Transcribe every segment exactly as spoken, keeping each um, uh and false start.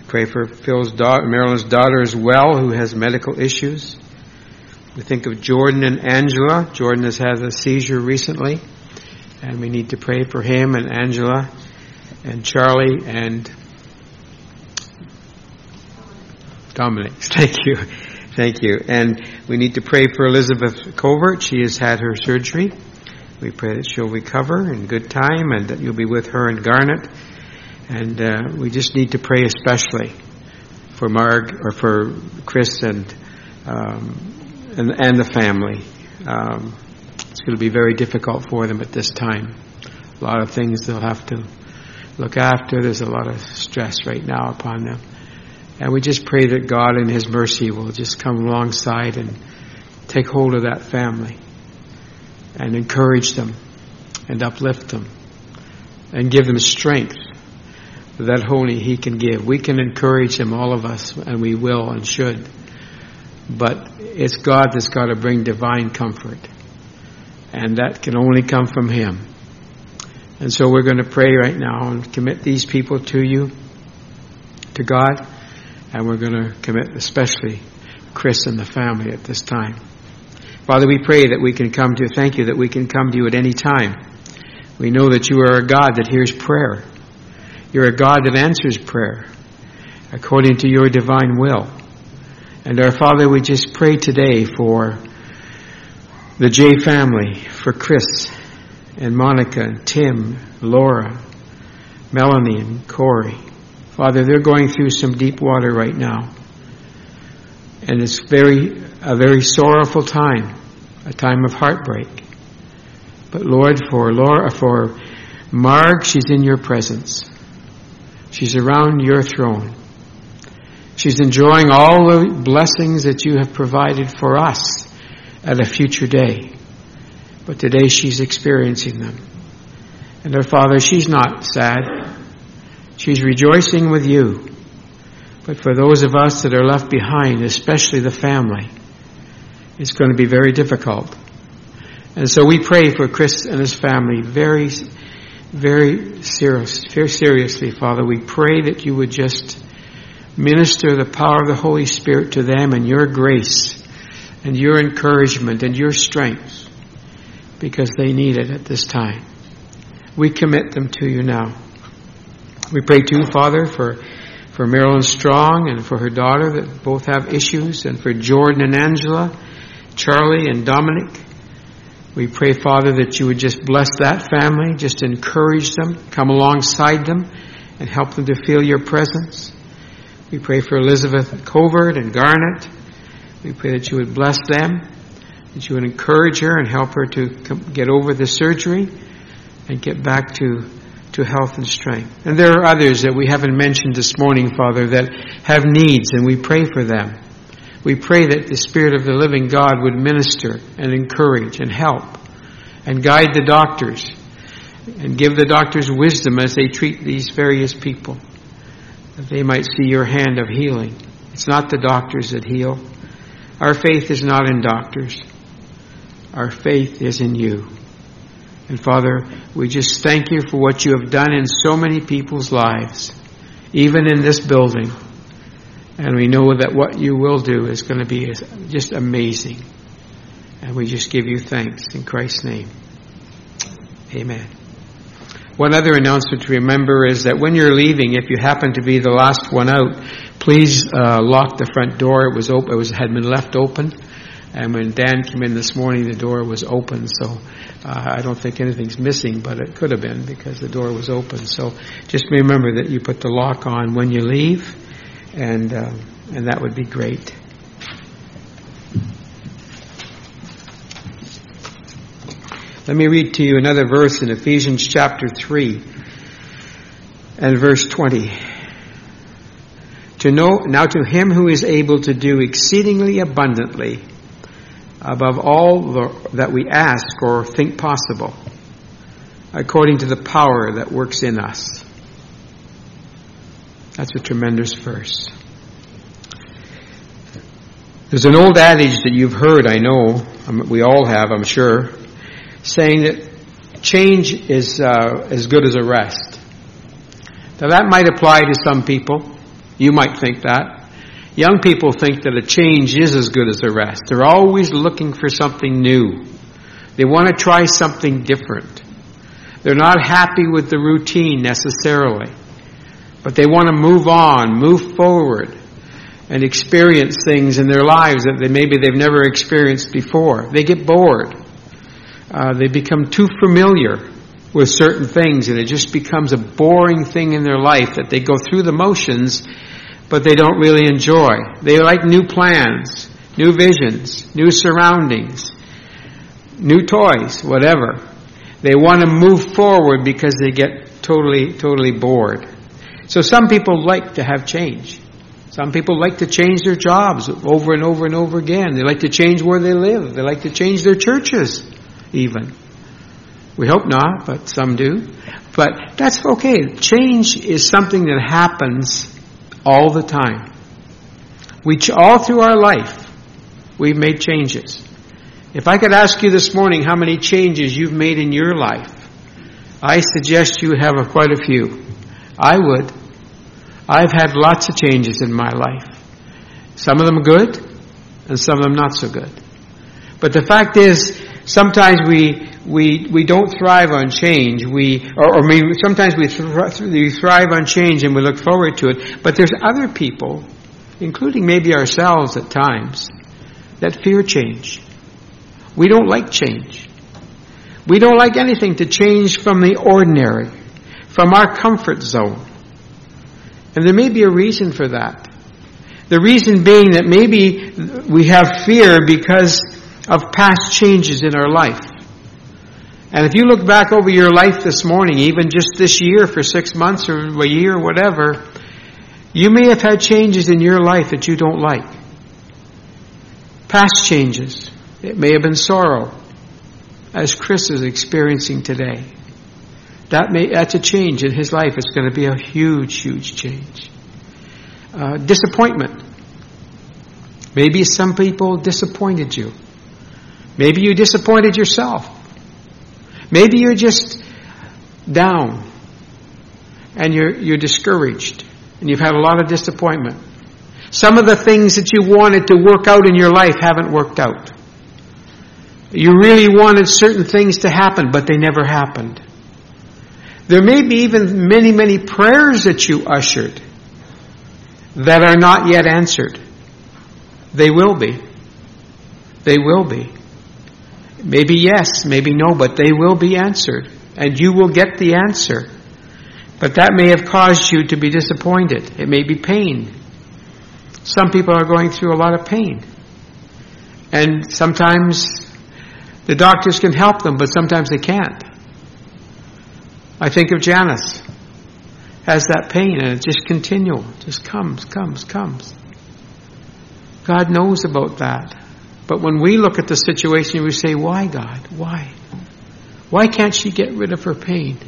Pray for Phil's daughter, Marilyn's daughter as well, who has medical issues. We think of Jordan and Angela. Jordan has had a seizure recently, and we need to pray for him and Angela and Charlie and Dominic. Thank you. Thank you. And we need to pray for Elizabeth Covert. She has had her surgery. We pray that she'll recover in good time and that you'll be with her and Garnet. And uh, we just need to pray especially for Marg, or for Chris and um, and, and the family. Um, it's going to be very difficult for them at this time. A lot of things they'll have to look after. There's a lot of stress right now upon them. And we just pray that God in His mercy will just come alongside and take hold of that family and encourage them and uplift them and give them strength that only He can give. We can encourage them, all of us, and we will and should. But it's God that's got to bring divine comfort. And that can only come from Him. And so we're going to pray right now and commit these people to you, to God. And we're going to commit especially Chris and the family at this time. Father, we pray that we can come to you. Thank you that we can come to you at any time. We know that you are a God that hears prayer. You're a God that answers prayer according to your divine will. And our Father, we just pray today for the J family, for Chris and Monica and Tim, Laura, Melanie and Corey. Father, they're going through some deep water right now. And it's very a very sorrowful time, a time of heartbreak. But Lord, for Laura, for Marg, she's in your presence. She's around your throne. She's enjoying all the blessings that you have provided for us at a future day. But today she's experiencing them. And our Father, she's not sad. She's rejoicing with you. But for those of us that are left behind, especially the family, it's going to be very difficult. And so we pray for Chris and his family very, very serious, very seriously, Father. We pray that you would just minister the power of the Holy Spirit to them and your grace and your encouragement and your strength, because they need it at this time. We commit them to you now. We pray too, Father, for for Marilyn Strong and for her daughter that both have issues, and for Jordan and Angela, Charlie and Dominic. We pray, Father, that you would just bless that family, just encourage them, come alongside them, and help them to feel your presence. We pray for Elizabeth Covert and Garnet. We pray that you would bless them, that you would encourage her and help her to get over the surgery and get back to to health and strength. And there are others that we haven't mentioned this morning, Father, that have needs, and we pray for them. We pray that the Spirit of the living God would minister and encourage and help and guide the doctors and give the doctors wisdom as they treat these various people, that they might see your hand of healing. It's not the doctors that heal. Our faith is not in doctors. Our faith is in you. And Father, we just thank you for what you have done in so many people's lives, even in this building. And we know that what you will do is going to be just amazing. And we just give you thanks in Christ's name. Amen. One other announcement to remember is that when you're leaving, if you happen to be the last one out, please uh, lock the front door. It was open. It was had been left open. And when Dan came in this morning, the door was open. So uh, I don't think anything's missing, but it could have been because the door was open. So just remember that you put the lock on when you leave, and uh, and that would be great. Let me read to you another verse in Ephesians chapter three and verse twenty. To know now to him who is able to do exceedingly abundantly above all the, that we ask or think possible, according to the power that works in us. That's a tremendous verse. There's an old adage that you've heard, I know, we all have, I'm sure, saying that change is uh, as good as a rest. Now that might apply to some people, You might think that. Young people think that a change is as good as the rest. They're always looking for something new. They want to try something different. They're not happy with the routine necessarily. But they want to move on, move forward, and experience things in their lives that they, maybe they've never experienced before. They get bored. Uh, they become too familiar with certain things, and it just becomes a boring thing in their life that they go through the motions, but they don't really enjoy. They like new plans, new visions, new surroundings, new toys, whatever. They want to move forward because they get totally, totally bored. So some people like to have change. Some people like to change their jobs over and over and over again. They like to change where they live. They like to change their churches, even. We hope not, but some do. But that's okay. Change is something that happens all the time. We, all through our life, we've made changes. If I could ask you this morning how many changes you've made in your life, I suggest you have a, quite a few. I would. I've had lots of changes in my life. Some of them good, and some of them not so good. But the fact is, sometimes we we we don't thrive on change. We or, or maybe sometimes we, th- we thrive on change and we look forward to it. But there's other people, including maybe ourselves at times, that fear change. We don't like change. We don't like anything to change from the ordinary, from our comfort zone. And there may be a reason for that. The reason being that maybe we have fear because of past changes in our life. And if you look back over your life this morning, even just this year for six months or a year or whatever, you may have had changes in your life that you don't like. Past changes. It may have been sorrow, as Chris is experiencing today. That may, that's a change in his life. It's going to be a huge, huge change. Uh, disappointment. Maybe some people disappointed you. Maybe you disappointed yourself. Maybe you're just down and you're, you're discouraged and you've had a lot of disappointment. Some of the things that you wanted to work out in your life haven't worked out. You really wanted certain things to happen, but they never happened. There may be even many, many prayers that you ushered that are not yet answered. They will be. They will be. Maybe yes, maybe no, but they will be answered. And you will get the answer. But that may have caused you to be disappointed. It may be pain. Some people are going through a lot of pain. And sometimes the doctors can help them, but sometimes they can't. I think of Janice. Has that pain, and it's just continual. Just comes, comes, comes. God knows about that. But when we look at the situation, we say, why, God? Why? Why can't she get rid of her pain?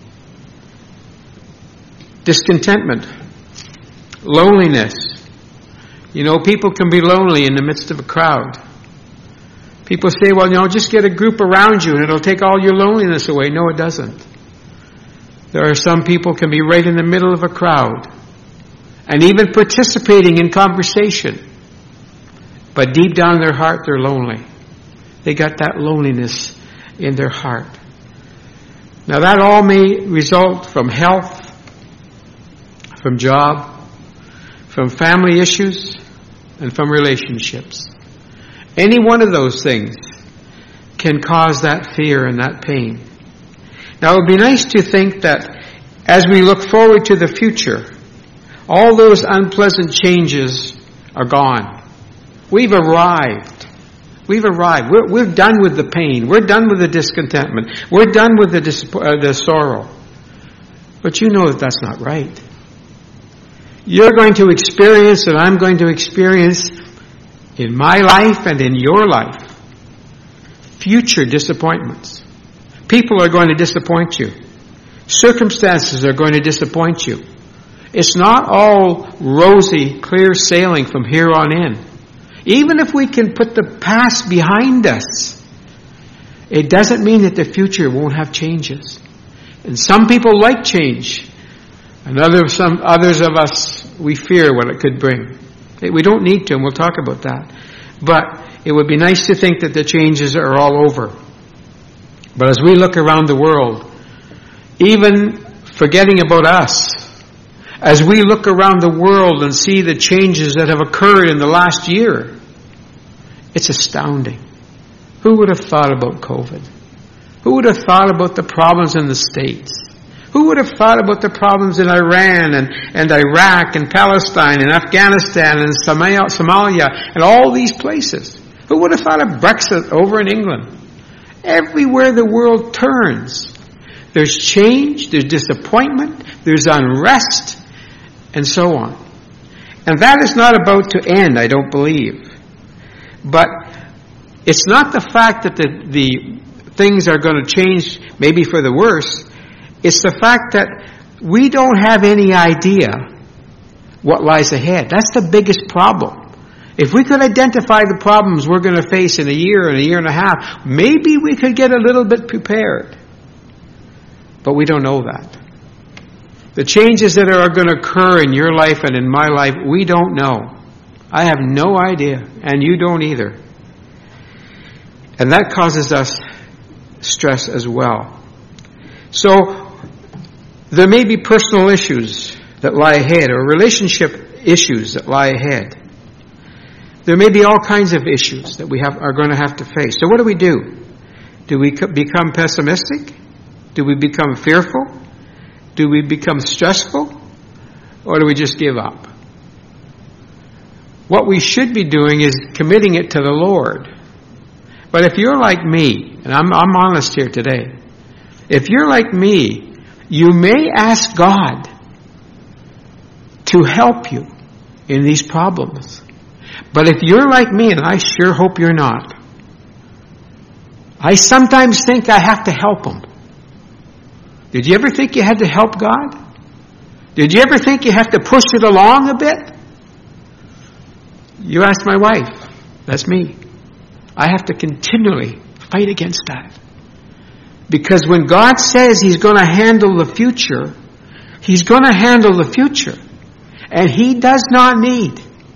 Discontentment. Loneliness. You know, people can be lonely in the midst of a crowd. People say, well, you know, just get a group around you and it'll take all your loneliness away. No, it doesn't. There are some people can be right in the middle of a crowd and even participating in conversation. But deep down in their heart, they're lonely. They got that loneliness in their heart. Now that all may result from health, from job, from family issues, and from relationships. Any one of those things can cause that fear and that pain. Now it would be nice to think that as we look forward to the future, all those unpleasant changes are gone. We've arrived. We've arrived. We're, we're done with the pain. We're done with the discontentment. We're done with the, dis- uh, the sorrow. But you know that that's not right. You're going to experience, and I'm going to experience in my life and in your life, future disappointments. People are going to disappoint you. Circumstances are going to disappoint you. It's not all rosy, clear sailing from here on in. Even if we can put the past behind us, it doesn't mean that the future won't have changes. And some people like change. And other, some others of us we fear what it could bring. We don't need to, and we'll talk about that. But it would be nice to think that the changes are all over. But as we look around the world, even forgetting about us, as we look around the world and see the changes that have occurred in the last year, it's astounding. Who would have thought about COVID? Who would have thought about the problems in the States? Who would have thought about the problems in Iran and, and Iraq and Palestine and Afghanistan and Somalia and all these places? Who would have thought of Brexit over in England? Everywhere the world turns, there's change, there's disappointment, there's unrest, and so on. And that is not about to end, I don't believe. But it's not the fact that the, the things are going to change maybe for the worse. It's the fact that we don't have any idea what lies ahead. That's the biggest problem. If we could identify the problems we're going to face in a year and a year and a half, maybe we could get a little bit prepared. But we don't know that. The changes that are going to occur in your life and in my life, we don't know. I have no idea, and you don't either. And that causes us stress as well. So, there may be personal issues that lie ahead, or relationship issues that lie ahead. There may be all kinds of issues that we have, are going to have to face. So what do we do? Do we become pessimistic? Do we become fearful? Do we become stressful? Or do we just give up? What we should be doing is committing it to the Lord. But if you're like me, and I'm, I'm honest here today, if you're like me, you may ask God to help you in these problems. But if you're like me, and I sure hope you're not, I sometimes think I have to help Him. Did you ever think you had to help God? Did you ever think you have to push it along a bit? You ask my wife. That's me. I have to continually fight against that. Because when God says He's going to handle the future, He's going to handle the future. And He does not need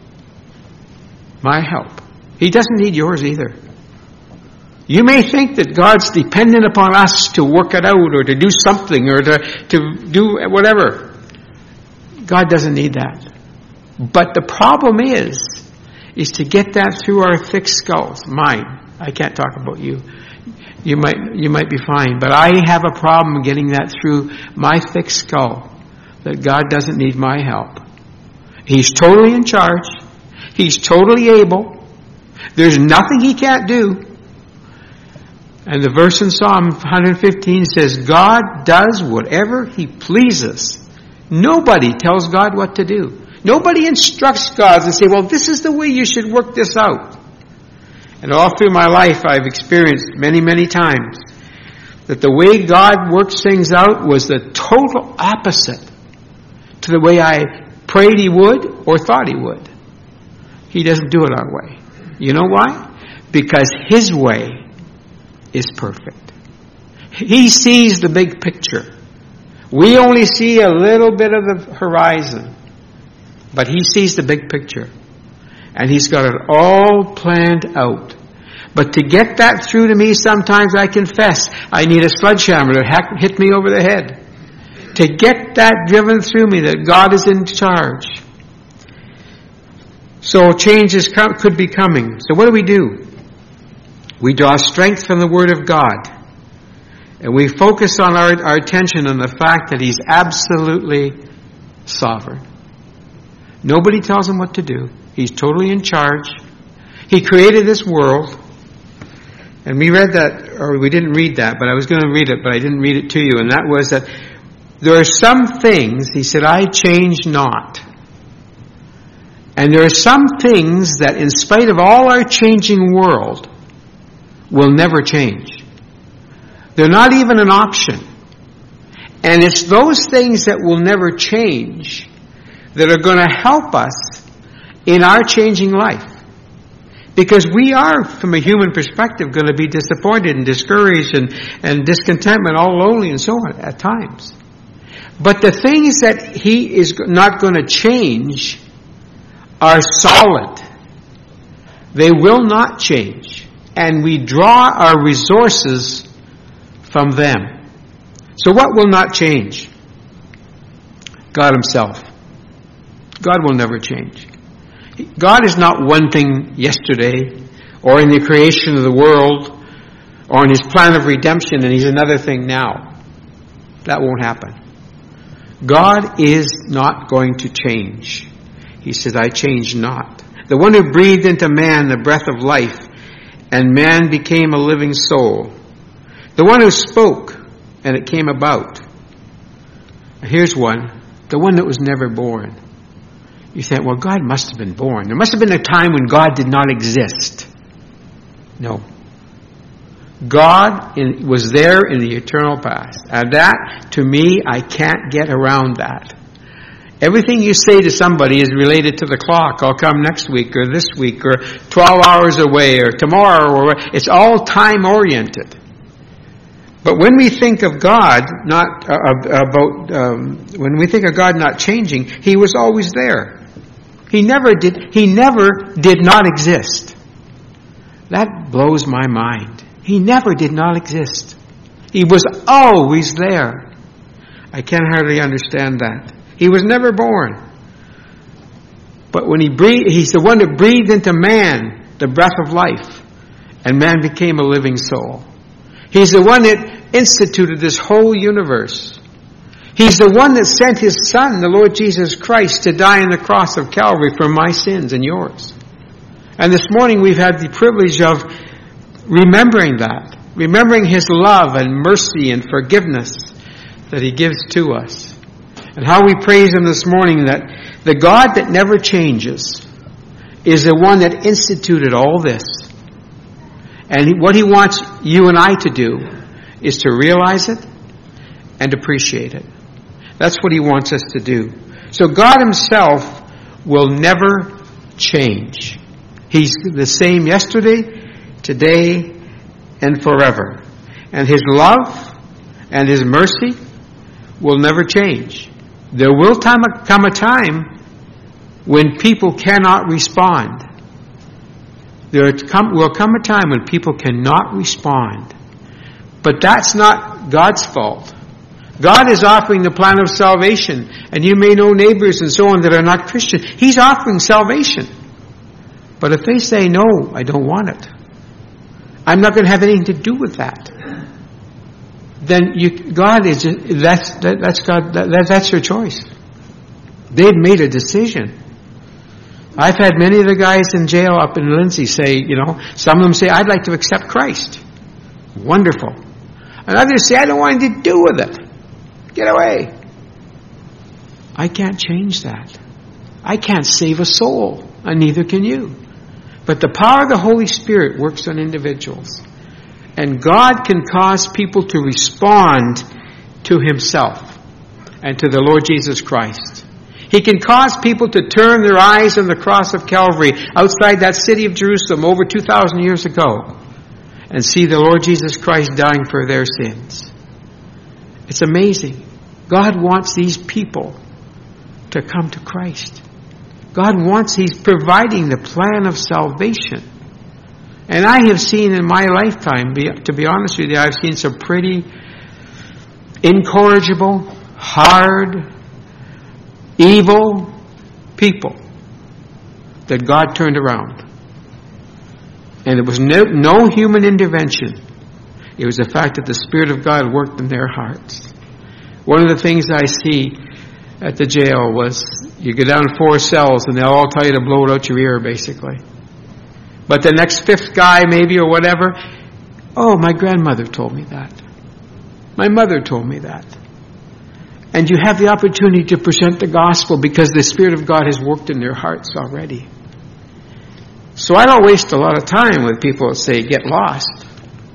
my help. He doesn't need yours either. You may think that God's dependent upon us to work it out or to do something or to, to do whatever. God doesn't need that. But the problem is, is to get that through our thick skulls. Mine. I can't talk about you. You might, you might be fine. But I have a problem getting that through my thick skull, that God doesn't need my help. He's totally in charge. He's totally able. There's nothing He can't do. And the verse in Psalm one fifteen says, God does whatever He pleases. Nobody tells God what to do. Nobody instructs God to say, well, this is the way you should work this out. And all through my life, I've experienced many, many times that the way God works things out was the total opposite to the way I prayed He would or thought He would. He doesn't do it our way. You know why? Because His way is perfect. He sees the big picture. We only see a little bit of the horizon. But He sees the big picture. And He's got it all planned out. But to get that through to me, sometimes I confess, I need a sledgehammer to hit me over the head. To get that driven through me, that God is in charge. So changes could be coming. So what do we do? We draw strength from the Word of God. And we focus on our, our attention on the fact that He's absolutely sovereign. Nobody tells Him what to do. He's totally in charge. He created this world. And we read that, or we didn't read that, but I was going to read it, but I didn't read it to you. And that was that there are some things, He said, I change not. And there are some things that in spite of all our changing world, will never change. They're not even an option. And it's those things that will never change that are going to help us in our changing life. Because we are, from a human perspective, going to be disappointed and discouraged and, and discontentment, all lonely and so on at times. But the things that He is not going to change are solid. They will not change. And we draw our resources from them. So what will not change? God Himself. God will never change. God is not one thing yesterday, or in the creation of the world, or in His plan of redemption, and He's another thing now. That won't happen. God is not going to change. He says, I change not. The one who breathed into man the breath of life, and man became a living soul. The one who spoke, and it came about. Here's one. The one that was never born. You think, well, God must have been born. There must have been a time when God did not exist. No. God in, was there in the eternal past. And that, to me, I can't get around that. Everything you say to somebody is related to the clock. I'll come next week, or this week, or twelve hours away, or tomorrow. Or it's all time-oriented. But when we think of God not uh, about um, when we think of God not changing, He was always there. He never did. He never did not exist. That blows my mind. He never did not exist. He was always there. I can't hardly understand that. He was never born. But when He breathed, He's the one that breathed into man the breath of life, and man became a living soul. He's the one that instituted this whole universe. He's the one that sent His Son, the Lord Jesus Christ, to die on the cross of Calvary for my sins and yours. And this morning we've had the privilege of remembering that. Remembering His love and mercy and forgiveness that He gives to us. And how we praise Him this morning that the God that never changes is the one that instituted all this. And what He wants you and I to do is to realize it and appreciate it. That's what He wants us to do. So God Himself will never change. He's the same yesterday, today, and forever. And His love and His mercy will never change. There will come a time when people cannot respond. There will come a time when people cannot respond. But that's not God's fault. God is offering the plan of salvation. And you may know neighbors and so on that are not Christian. He's offering salvation. But if they say, no, I don't want it, I'm not going to have anything to do with that, then you, God is just, that's that, that's God that, that's your choice. They've made a decision. I've had many of the guys in jail up in Lindsay say, you know, some of them say, I'd like to accept Christ. Wonderful. And others say, I don't want anything to do with it. Get away. I can't change that. I can't save a soul, and neither can you. But the power of the Holy Spirit works on individuals. And God can cause people to respond to Himself and to the Lord Jesus Christ. He can cause people to turn their eyes on the cross of Calvary outside that city of Jerusalem over two thousand years ago and see the Lord Jesus Christ dying for their sins. It's amazing. God wants these people to come to Christ. God wants, He's providing the plan of salvation. And I have seen in my lifetime, to be honest with you, I've seen some pretty incorrigible, hard, evil people that God turned around. And it was no, no human intervention. It was the fact that the Spirit of God worked in their hearts. One of the things I see at the jail was you go down four cells and they'll all tell you to blow it out your ear, basically. But the next fifth guy, maybe, or whatever, oh, my grandmother told me that. My mother told me that. And you have the opportunity to present the gospel because the Spirit of God has worked in their hearts already. So I don't waste a lot of time with people that say, get lost.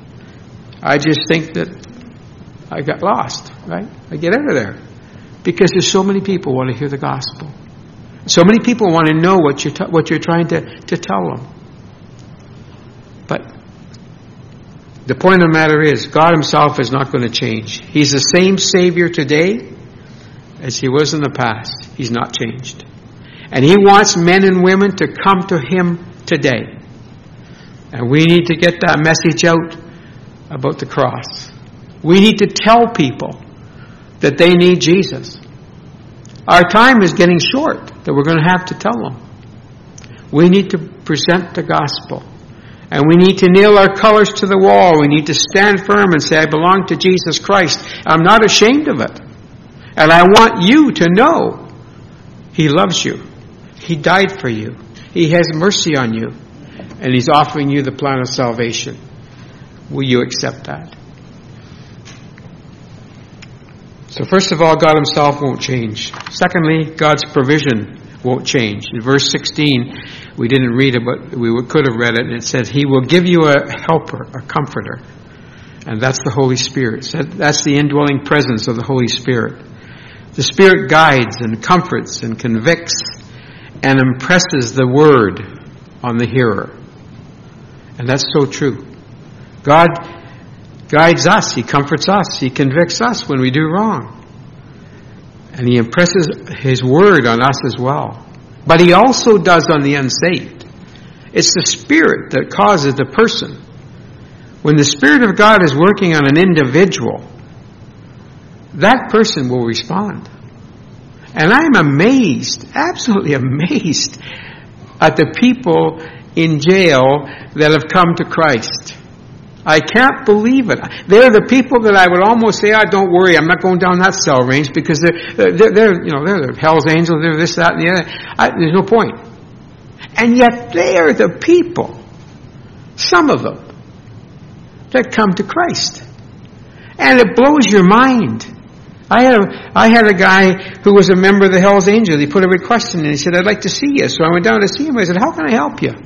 I just think that I got lost, right? I get out of there. Because there's so many people who want to hear the gospel. So many people want to know what you're, t- what you're trying to, to tell them. But the point of the matter is, God Himself is not going to change. He's the same Savior today as he was in the past. He's not changed. And he wants men and women to come to him today. And we need to get that message out about the cross. We need to tell people that they need Jesus. Our time is getting short that we're going to have to tell them. We need to present the gospel. And we need to nail our colors to the wall. We need to stand firm and say, I belong to Jesus Christ. I'm not ashamed of it. And I want you to know He loves you. He died for you. He has mercy on you. And He's offering you the plan of salvation. Will you accept that? So first of all, God Himself won't change. Secondly, God's provision won't change. In verse sixteen, we didn't read it, but we could have read it, and it said, He will give you a helper, a comforter. And that's the Holy Spirit. That's the indwelling presence of the Holy Spirit. The Spirit guides and comforts and convicts and impresses the Word on the hearer. And that's so true. God guides us. He comforts us. He convicts us when we do wrong. And He impresses His Word on us as well. But He also does on the unsaved. It's the Spirit that causes the person. When the Spirit of God is working on an individual, that person will respond. And I'm amazed, absolutely amazed, at the people in jail that have come to Christ. I can't believe it. They're the people that I would almost say, oh, don't worry, I'm not going down that cell range, because they're, they're, they're you know, they're the Hell's Angels, they're this, that, and the other. I, there's no point. And yet they are the people, some of them, that come to Christ. And it blows your mind. I had a, I had a guy who was a member of the Hell's Angels. He put a request in and he said, I'd like to see you. So I went down to see him. I said, how can I help you?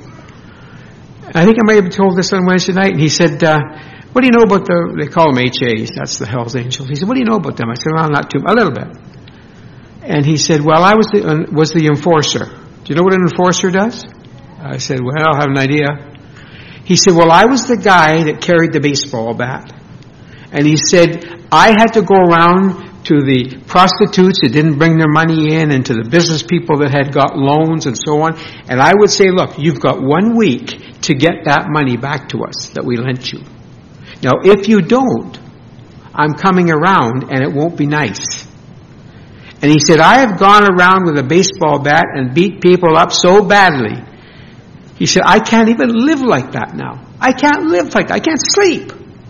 I think I may have told this on Wednesday night. And he said, uh, what do you know about the, they call them H As. That's the Hell's Angels. He said, what do you know about them? I said, well, not too, a little bit. And he said, well, I was the, uh, was the enforcer. Do you know what an enforcer does? I said, well, I have an idea. He said, well, I was the guy that carried the baseball bat. And he said, I had to go around to the prostitutes that didn't bring their money in, and to the business people that had got loans and so on. And I would say, look, you've got one week to get that money back to us that we lent you. Now, if you don't, I'm coming around and it won't be nice. And he said, I have gone around with a baseball bat and beat people up so badly. He said, I can't even live like that now. I can't live like that. I can't sleep.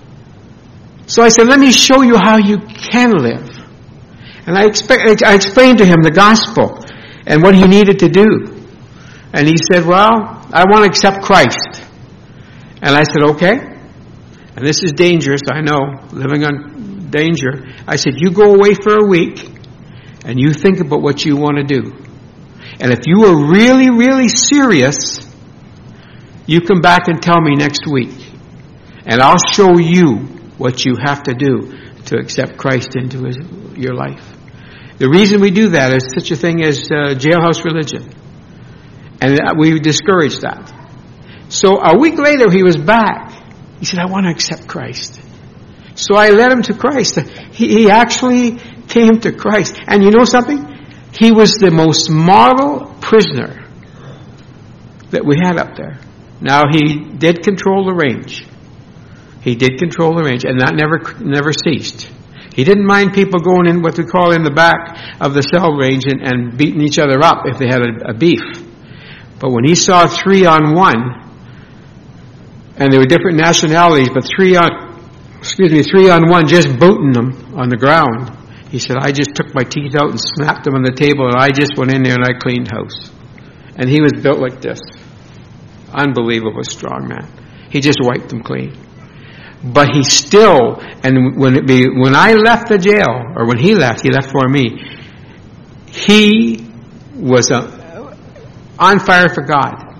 So I said, let me show you how you can live. And I, expect, I explained to him the gospel and what he needed to do. And he said, well, I want to accept Christ. And I said, okay. And this is dangerous, I know, living on danger. I said, you go away for a week and you think about what you want to do. And if you are really, really serious, you come back and tell me next week. And I'll show you what you have to do to accept Christ into his, your life. The reason we do that is such a thing as uh, jailhouse religion. And we discourage that. So a week later he was back. He said, I want to accept Christ. So I led him to Christ. He, he actually came to Christ. And you know something? He was the most model prisoner that we had up there. Now he did control the range. He did control the range, and that never never ceased. He didn't mind people going in what we call in the back of the cell range and, and beating each other up if they had a, a beef. But when he saw three on one, and there were different nationalities, but three on, excuse me, three on one just booting them on the ground, he said, I just took my teeth out and snapped them on the table, and I just went in there and I cleaned house. And he was built like this. Unbelievable strong man. He just wiped them clean. But he still, and when it be, when I left the jail, or when he left, he left for me, he was a, on fire for God.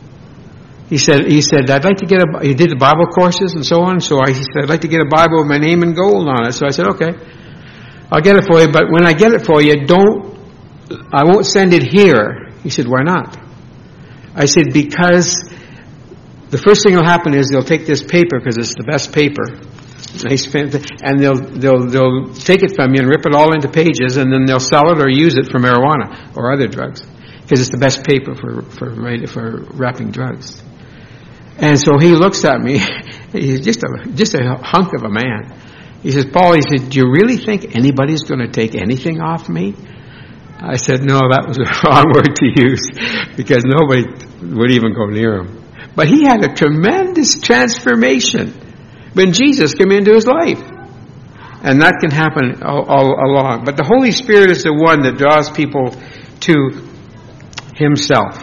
He said, he said, I'd like to get a, he did the Bible courses and so on, so I, he said, I'd like to get a Bible with my name in gold on it. So I said, okay, I'll get it for you, but when I get it for you, don't, I won't send it here. He said, why not? I said, because the first thing will happen is they'll take this paper, because it's the best paper, nice pen, and they'll they'll they'll take it from you and rip it all into pages, and then they'll sell it or use it for marijuana or other drugs, because it's the best paper for for for wrapping drugs. And so he looks at me. He's just a just a hunk of a man. He says, Paul, he said, do you really think anybody's going to take anything off me? I said, no, that was a wrong word to use, because nobody would even go near him. But he had a tremendous transformation when Jesus came into his life. And that can happen all, all along. But the Holy Spirit is the one that draws people to himself.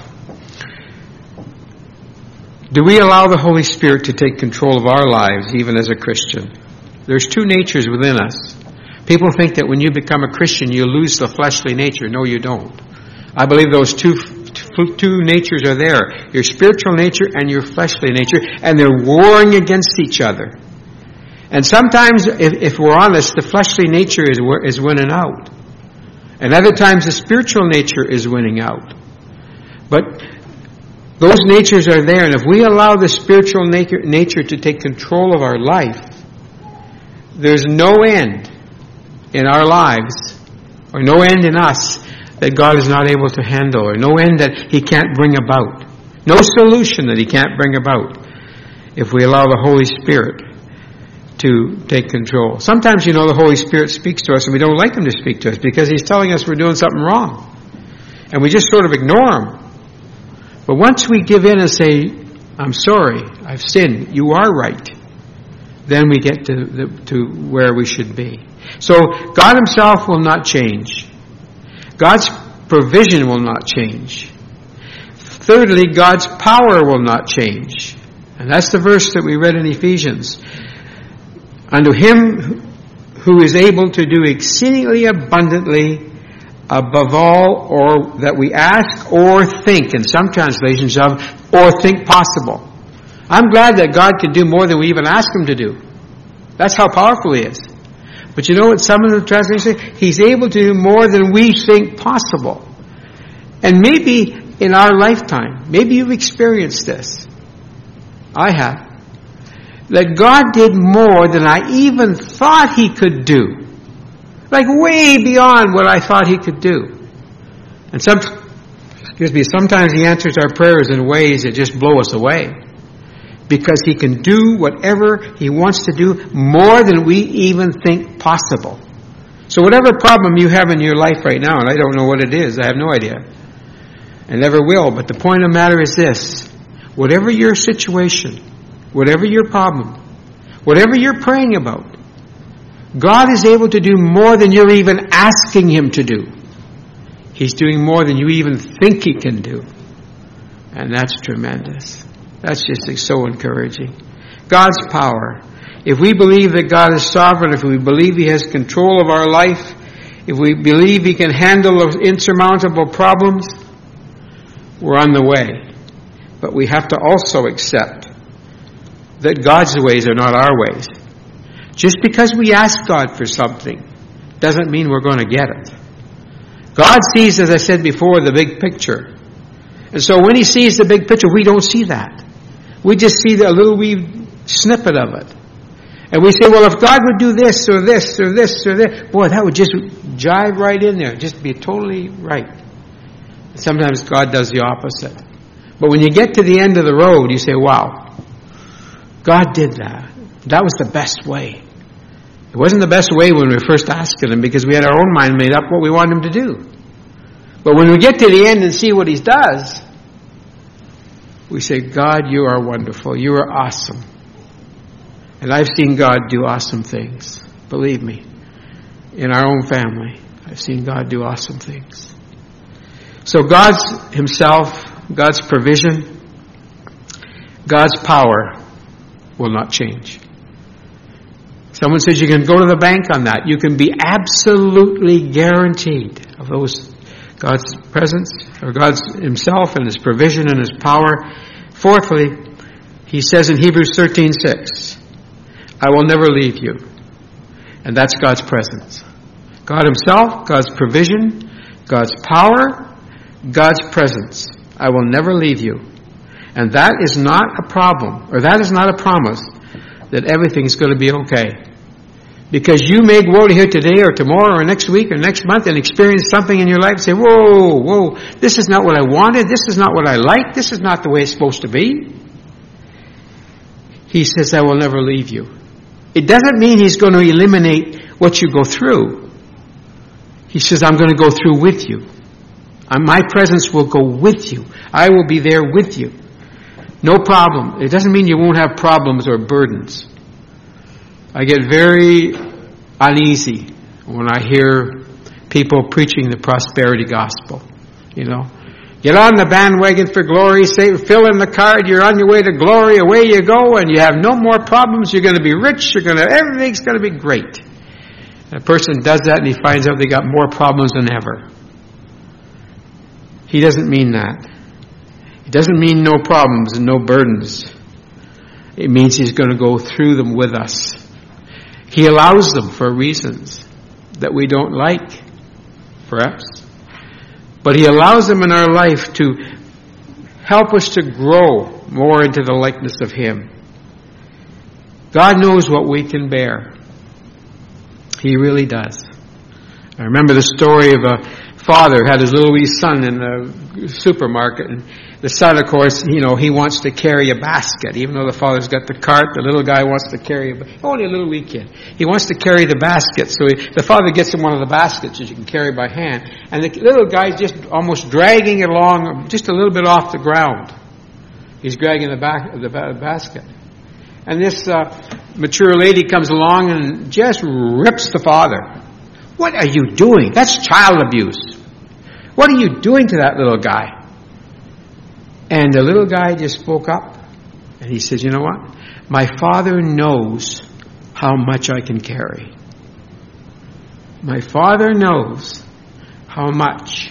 Do we allow the Holy Spirit to take control of our lives, even as a Christian? There's two natures within us. People think that when you become a Christian, you lose the fleshly nature. No, you don't. I believe those two two natures are there. Your spiritual nature and your fleshly nature. And they're warring against each other. And sometimes, if, if we're honest, the fleshly nature is, is winning out. And other times, the spiritual nature is winning out. But those natures are there. And if we allow the spiritual nature, nature to take control of our life, there's no end in our lives, or no end in us, that God is not able to handle, or no end that He can't bring about. No solution that He can't bring about if we allow the Holy Spirit to take control. Sometimes, you know, the Holy Spirit speaks to us and we don't like Him to speak to us because He's telling us we're doing something wrong. And we just sort of ignore Him. But once we give in and say, I'm sorry, I've sinned, you are right, then we get to the, to where we should be. So God Himself will not change. God's provision will not change. Thirdly, God's power will not change. And that's the verse that we read in Ephesians. Unto Him who is able to do exceedingly abundantly above all or that we ask or think, in some translations of, or think possible. I'm glad that God can do more than we even ask Him to do. That's how powerful He is. But you know what some of the translations say? He's able to do more than we think possible. And maybe in our lifetime, maybe you've experienced this. I have. That God did more than I even thought He could do. Like way beyond what I thought He could do. And some, excuse me, sometimes He answers our prayers in ways that just blow us away. Because He can do whatever He wants to do more than we even think possible. So whatever problem you have in your life right now, and I don't know what it is, I have no idea. I never will, but the point of the matter is this. Whatever your situation, whatever your problem, whatever you're praying about, God is able to do more than you're even asking Him to do. He's doing more than you even think He can do. And that's tremendous. That's just so encouraging. God's power. If we believe that God is sovereign, if we believe He has control of our life, if we believe He can handle those insurmountable problems, we're on the way. But we have to also accept that God's ways are not our ways. Just because we ask God for something doesn't mean we're going to get it. God sees, as I said before, the big picture. And so when He sees the big picture, we don't see that. We just see a little wee snippet of it. And we say, well, if God would do this or this or this or this, boy, that would just jive right in there. Just be totally right. Sometimes God does the opposite. But when you get to the end of the road, you say, wow, God did that. That was the best way. It wasn't the best way when we first asked Him because we had our own mind made up what we wanted Him to do. But when we get to the end and see what He does, we say, God, You are wonderful. You are awesome. And I've seen God do awesome things. Believe me. In our own family, I've seen God do awesome things. So God's Himself, God's provision, God's power will not change. Someone says you can go to the bank on that. You can be absolutely guaranteed of those God's presence, or God's Himself and His provision and His power. Fourthly, He says in Hebrews thirteen six, I will never leave you. And that's God's presence. God Himself, God's provision, God's power, God's presence. I will never leave you. And that is not a problem, or that is not a promise that everything's going to be okay. Because you may go out here today or tomorrow or next week or next month and experience something in your life and say, whoa, whoa, this is not what I wanted, this is not what I like, this is not the way it's supposed to be. He says, I will never leave you. It doesn't mean He's going to eliminate what you go through. He says, I'm going to go through with you. My presence will go with you. I will be there with you. No problem. It doesn't mean you won't have problems or burdens. I get very uneasy when I hear people preaching the prosperity gospel. You know, get on the bandwagon for glory, say, fill in the card, you're on your way to glory, away you go, and you have no more problems, you're going to be rich, you're going to, everything's going to be great. And a person does that and he finds out they got more problems than ever. He doesn't mean that. It doesn't mean no problems and no burdens. It means He's going to go through them with us. He allows them for reasons that we don't like, perhaps. But He allows them in our life to help us to grow more into the likeness of Him. God knows what we can bear. He really does. I remember the story of a father had his little wee son in the supermarket, and the son, of course, you know, he wants to carry a basket. Even though the father's got the cart, the little guy wants to carry a, only a little wee kid. He wants to carry the basket. So he, the father gets him one of the baskets that you can carry by hand. And the little guy's just almost dragging it along just a little bit off the ground. He's dragging the, back, the basket. And this uh, mature lady comes along and just rips the father. What are you doing? That's child abuse. What are you doing to that little guy? And the little guy just spoke up. And he says, you know what? My father knows how much I can carry. My father knows how much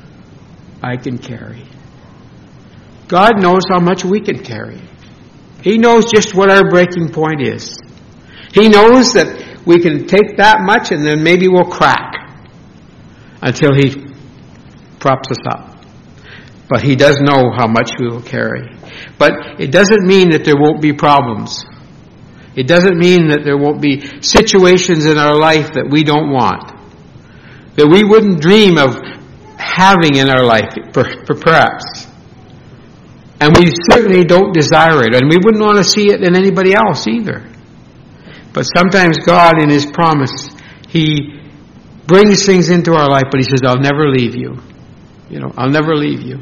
I can carry. God knows how much we can carry. He knows just what our breaking point is. He knows that we can take that much and then maybe we'll crack until He props us up. But He does know how much we will carry. But it doesn't mean that there won't be problems. It doesn't mean that there won't be situations in our life that we don't want, that we wouldn't dream of having in our life, perhaps. And we certainly don't desire it, and we wouldn't want to see it in anybody else either. But sometimes God, in His promise, He brings things into our life, but He says, I'll never leave you. You know, I'll never leave you.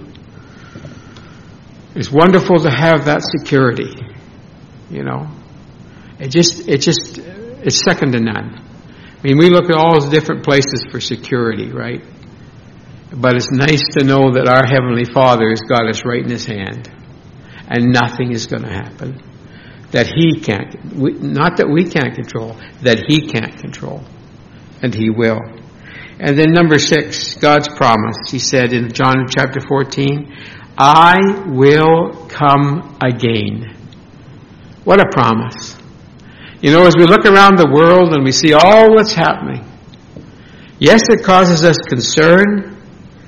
It's wonderful to have that security. You know, it just, it just, it's second to none. I mean, we look at all those different places for security, right? But it's nice to know that our Heavenly Father has got us right in His hand, and nothing is going to happen that He can't, we, not that we can't control, that He can't control, and He will. And then number six, God's promise. He said in John chapter fourteen, I will come again. What a promise. You know, as we look around the world and we see all that's happening, yes, it causes us concern,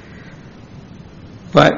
but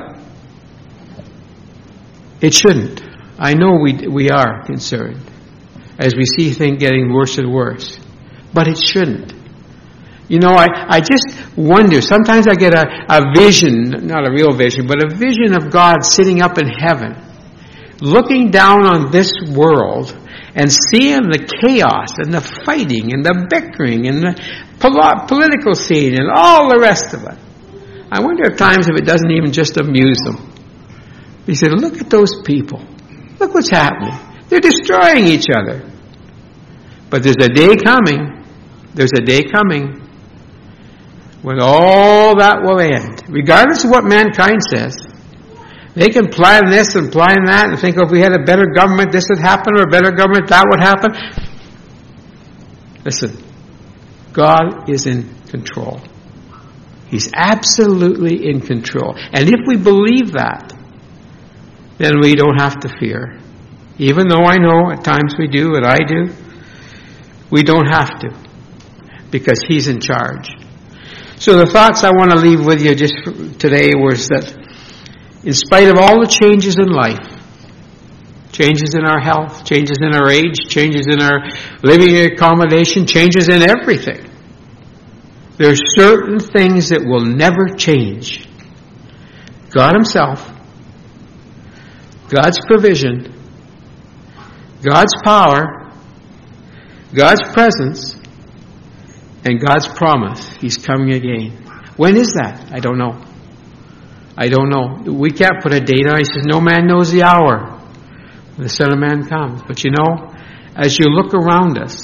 it shouldn't. I know we we are concerned as we see things getting worse and worse, but it shouldn't. You know, I, I just wonder, sometimes I get a, a vision, not a real vision, but a vision of God sitting up in heaven, looking down on this world and seeing the chaos and the fighting and the bickering and the pol- political scene and all the rest of it. I wonder at times if it doesn't even just amuse Him. He said, look at those people. Look what's happening. They're destroying each other. But there's a day coming, there's a day coming when all that will end, regardless of what mankind says. They can plan this and plan that and think, oh, if we had a better government, this would happen, or a better government, that would happen. Listen, God is in control. He's absolutely in control. And if we believe that, then we don't have to fear. Even though I know at times we do, and I do, we don't have to, because He's in charge. So the thoughts I want to leave with you just today was that in spite of all the changes in life, Changes in our health, changes in our age, changes in our living accommodation, changes in everything. There are certain things that will never change. God Himself, God's provision, God's power, God's presence, and God's promise. He's coming again. When is that? I don't know. I don't know. We can't put a date on it. He says, no man knows the hour when the Son of Man comes. But you know, as you look around us,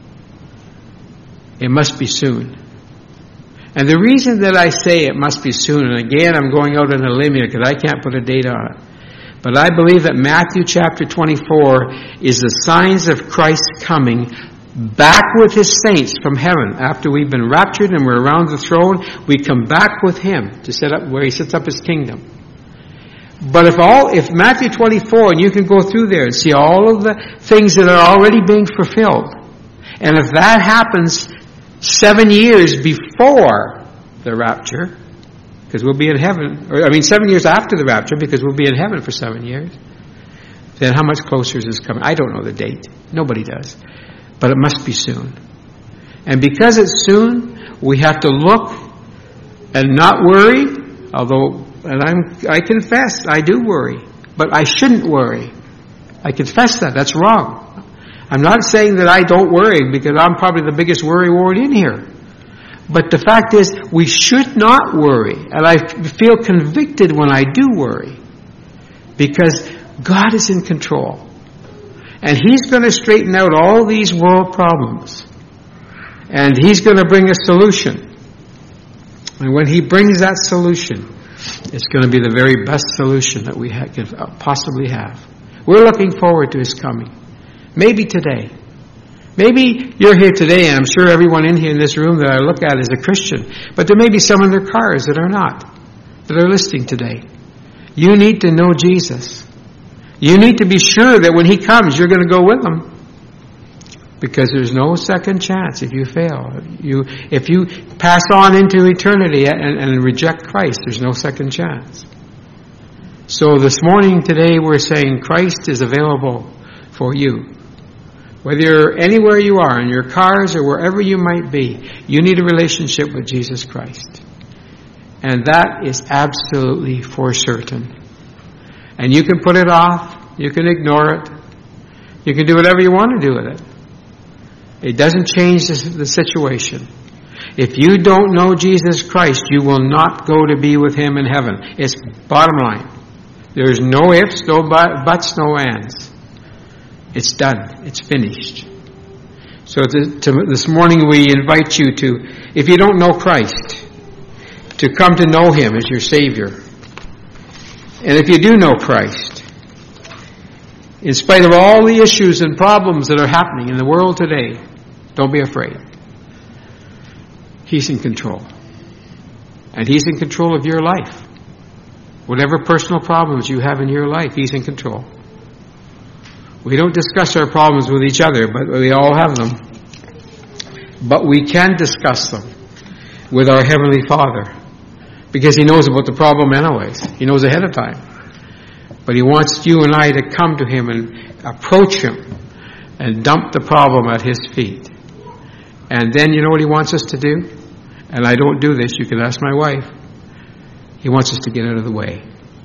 it must be soon. And the reason that I say it must be soon, and again I'm going out on a limb here because I can't put a date on it, but I believe that Matthew chapter twenty-four is the signs of Christ coming back with His saints from heaven. After we've been raptured and we're around the throne, we come back with Him to set up where He sets up His kingdom. But if all, if Matthew twenty-four, and you can go through there and see all of the things that are already being fulfilled, and if that happens seven years before the rapture, because we'll be in heaven, or I mean seven years after the rapture, because we'll be in heaven for seven years, then how much closer is this coming? I don't know the date. Nobody does. But it must be soon. And because it's soon, we have to look and not worry, although, and I'm, I confess, I do worry, but I shouldn't worry. I confess that. That's wrong. I'm not saying that I don't worry, because I'm probably the biggest worrywart in here. But the fact is, we should not worry. And I feel convicted when I do worry, because God is in control. And He's going to straighten out all these world problems. And He's going to bring a solution. And when He brings that solution, it's going to be the very best solution that we ha- could possibly have. We're looking forward to His coming. Maybe today. Maybe you're here today, and I'm sure everyone in here in this room that I look at is a Christian. But there may be some in their cars that are not, that are listening today. You need to know Jesus. You need to be sure that when He comes, you're going to go with Him. Because there's no second chance if you fail. You, if you pass on into eternity and, and reject Christ, there's no second chance. So this morning, today, we're saying Christ is available for you. Whether you're anywhere you are, in your cars or wherever you might be, you need a relationship with Jesus Christ. And that is absolutely for certain. And you can put it off, you can ignore it, you can do whatever you want to do with it. It doesn't change the, the situation. If you don't know Jesus Christ, you will not go to be with Him in heaven. It's bottom line. There's no ifs, no buts, no ands. It's done. It's finished. So to, to, this morning we invite you to, if you don't know Christ, to come to know Him as your Savior. And if you do know Christ, in spite of all the issues and problems that are happening in the world today, don't be afraid. He's in control. And He's in control of your life. Whatever personal problems you have in your life, He's in control. We don't discuss our problems with each other, but we all have them. But we can discuss them with our Heavenly Father, because He knows about the problem anyways. He knows ahead of time. But He wants you and I to come to Him and approach Him and dump the problem at His feet. And then you know what He wants us to do? And I don't do this, you can ask my wife. He wants us to get out of the way.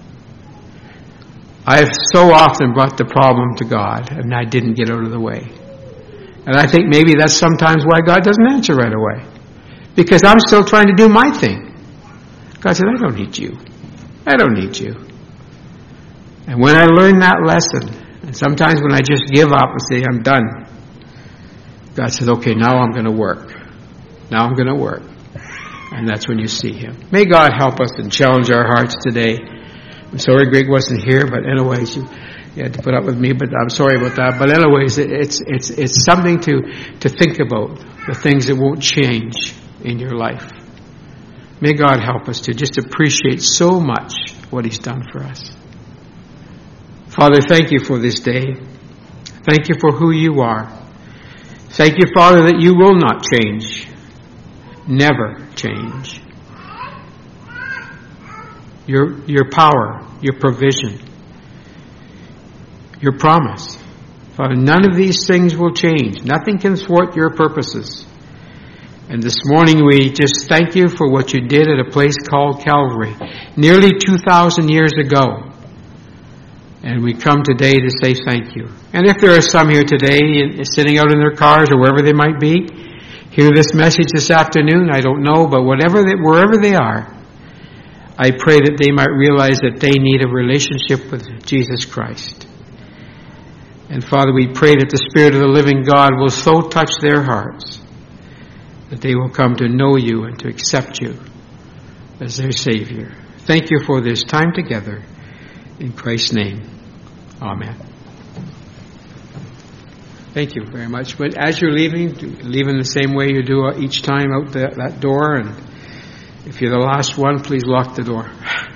I have so often brought the problem to God, and I didn't get out of the way. And I think maybe that's sometimes why God doesn't answer right away. Because I'm still trying to do my thing. God said, I don't need you. I don't need you. And when I learned that lesson, and sometimes when I just give up and say, I'm done, God says, okay, now I'm going to work. Now I'm going to work. And that's when you see Him. May God help us and challenge our hearts today. I'm sorry Greg wasn't here, but anyways, you, you had to put up with me, but I'm sorry about that. But anyways, it, it's it's it's something to, to think about, the things that won't change in your life. May God help us to just appreciate so much what He's done for us. Father, thank You for this day. Thank You for who You are. Thank You, Father, that You will not change. Never change. Your, your power, Your provision, your promise. Father, none of these things will change. Nothing can thwart your purposes. And this morning we just thank you for what you did at a place called Calvary, nearly two thousand years ago. And we come today to say thank you. And if there are some here today sitting out in their cars or wherever they might be, hear this message this afternoon, I don't know, but whatever they, wherever they are, I pray that they might realize that they need a relationship with Jesus Christ. And Father, we pray that the Spirit of the living God will so touch their hearts that they will come to know you and to accept you as their Savior. Thank you for this time together. In Christ's name, amen. Thank you very much. But as you're leaving, leave in the same way you do each time out that, that door. And if you're the last one, please lock the door.